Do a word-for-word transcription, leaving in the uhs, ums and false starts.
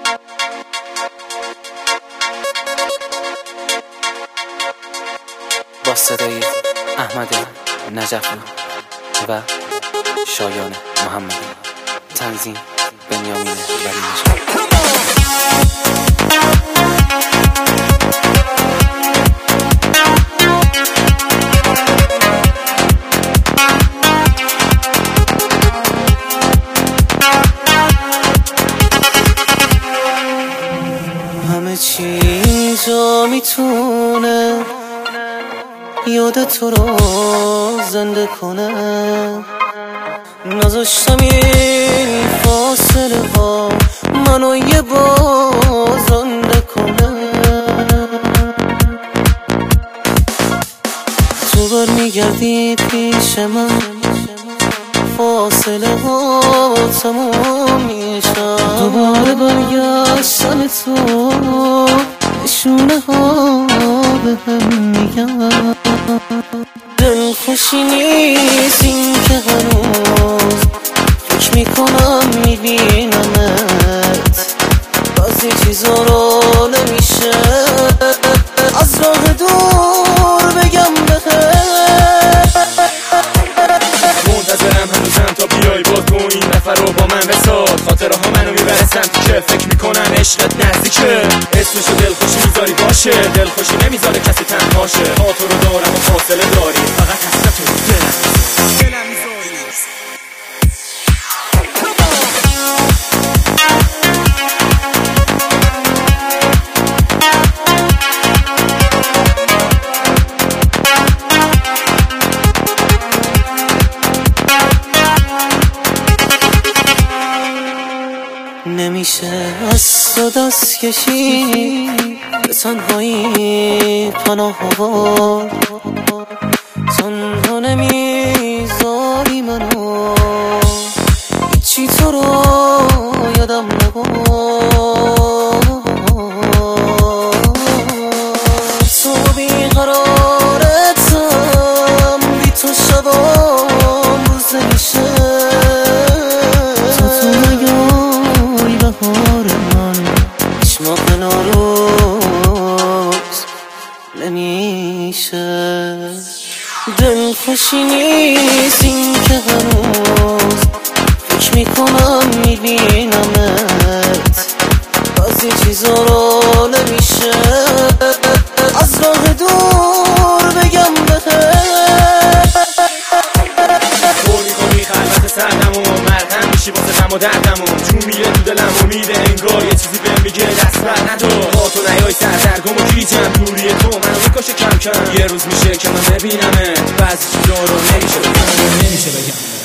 با صدای احمد نجفی و شایان محمدی، تنظیم بنیامین ولی نژاد. همه چیزا میتونه یاد تو رو زنده کنه، نذاشتم این فاصله ها منو یه بازنده کنه. تو برمیگردی پیش من، فاصله ها تموم میشه، دوباره برگشتن تو نشونه ها به هم میگن. دل خوشی نیست این که هنوز فکر میکنم میبینمت، بعضی چیزا رو نمیشه از راه دور بگم بهت. منتظرم هنوزم تا بیای با تو این نفر رو با من بساز، خاطره ها منو میبره سمتی که فکر میکنم عشقت نزدیکه. اسمشو دلخوشی میذاری باشه، دلخوشی نمیذاره کسی تنهاشه. ها تو رو دارم و فاصله داری، فقط حسرت تو دلم دلم میذاری. نمیشه از تو دست کشی، به تنهایی پناه آورد، تنها نمیذاری منو، هیچی تو رو یادم نبود. تو بیقرارتم، بی تو شبام روز نمیشه. تو تو نگای بهار من، هیچ ماه نوروز نمیشه. دل خوشی نیست این که هنوز فکر میکنم میبینمت، بعضی چیزا رو نمیشه از راه دور بگم بهت. تو میکنی خلوت سردمون، مرهم میشی واسه غم و دردمون، چون میره تو دلم امید انگار یه چیزی بهم میگه دست بر ندار. با تو نیای سردرگم و گیجم، دوری تو منو میکشه کم کم. یه روز میشه که من ببینمت، بعضی چیزا رو نمیشه بگم نمیشه بگم